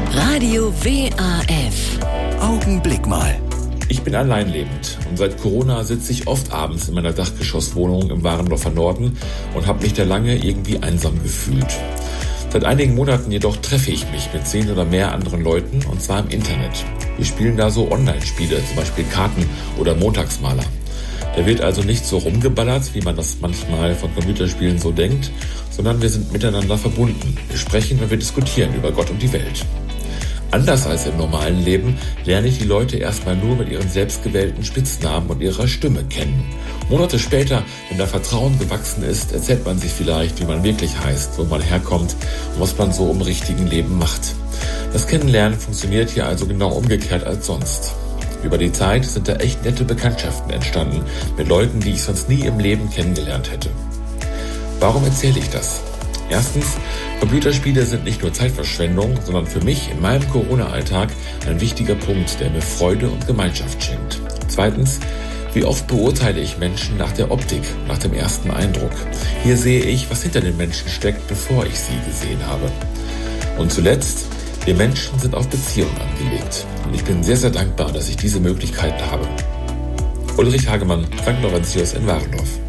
Radio WAF. Augenblick mal. Ich bin alleinlebend und seit Corona sitze ich oft abends in meiner Dachgeschosswohnung im Warendorfer Norden und habe mich da lange irgendwie einsam gefühlt. Seit einigen Monaten jedoch treffe ich mich mit 10 oder mehr anderen Leuten, und zwar im Internet. Wir spielen da so Online-Spiele, zum Beispiel Karten oder Montagsmaler. Da wird also nicht so rumgeballert, wie man das manchmal von Computerspielen so denkt, sondern wir sind miteinander verbunden. Wir sprechen und wir diskutieren über Gott und die Welt. Anders als im normalen Leben lerne ich die Leute erstmal nur mit ihren selbstgewählten Spitznamen und ihrer Stimme kennen. Monate später, wenn da Vertrauen gewachsen ist, erzählt man sich vielleicht, wie man wirklich heißt, wo man herkommt und was man so im richtigen Leben macht. Das Kennenlernen funktioniert hier also genau umgekehrt als sonst. Über die Zeit sind da echt nette Bekanntschaften entstanden mit Leuten, die ich sonst nie im Leben kennengelernt hätte. Warum erzähle ich das? Erstens, Computerspiele sind nicht nur Zeitverschwendung, sondern für mich in meinem Corona-Alltag ein wichtiger Punkt, der mir Freude und Gemeinschaft schenkt. Zweitens, wie oft beurteile ich Menschen nach der Optik, nach dem ersten Eindruck. Hier sehe ich, was hinter den Menschen steckt, bevor ich sie gesehen habe. Und zuletzt, wir Menschen sind auf Beziehungen angelegt. Und ich bin sehr, sehr dankbar, dass ich diese Möglichkeiten habe. Ulrich Hagemann, St. Laurentius in Warendorf.